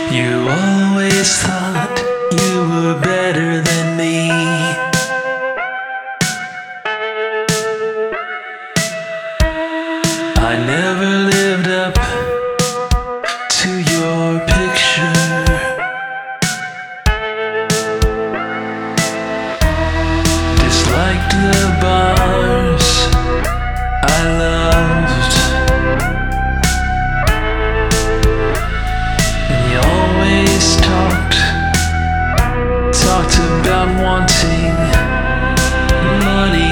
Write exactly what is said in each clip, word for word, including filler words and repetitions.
You always thought you were better than me. I never lived up to your picture. Disliked the bars I loved, and you always talked, talked about wanting money.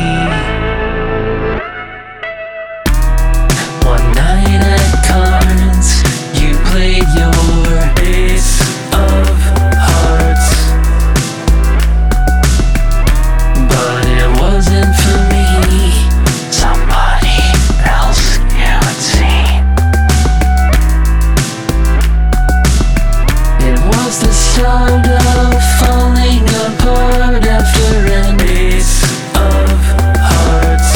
One night at cards, you played your ace of hearts, but it wasn't for me. Somebody else you had seen. It was the sound of falling apart after an ace of hearts.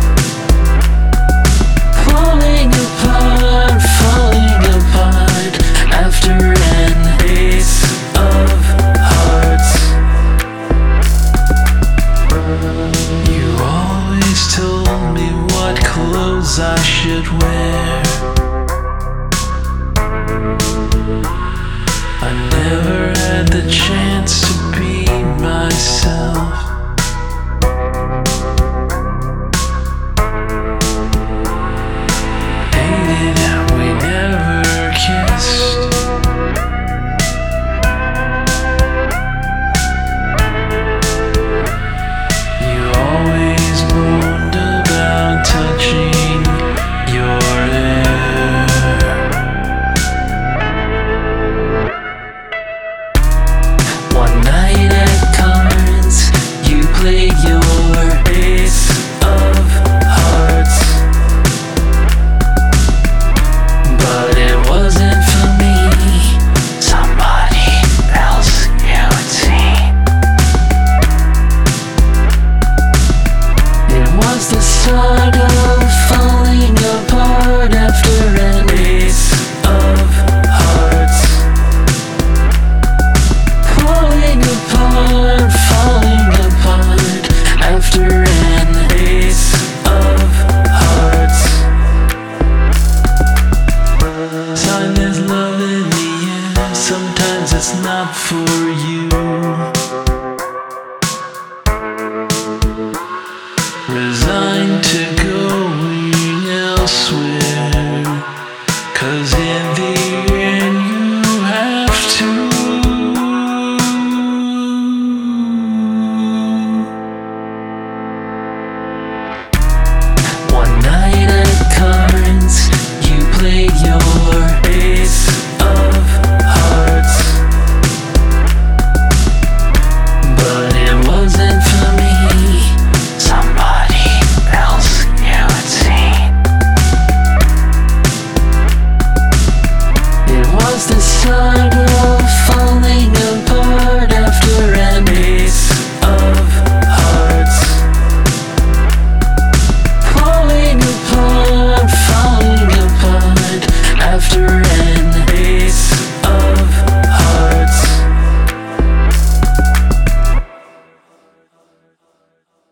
Falling apart, falling apart after an ace of hearts. You always told me what clothes I should wear. I never had the chance to be myself. Hated we never kissed. You always moaned about touching your hair. One night at cards, you played your ace of hearts, but it wasn't for me. Somebody else you had seen. It was the start of falling apart after an ace of hearts. Falling apart, falling apart after an ace of hearts. Sign there's love in the air, sometimes it's not for you. Resigned to going elsewhere, 'cause in the end you have to. One night at cards, you played your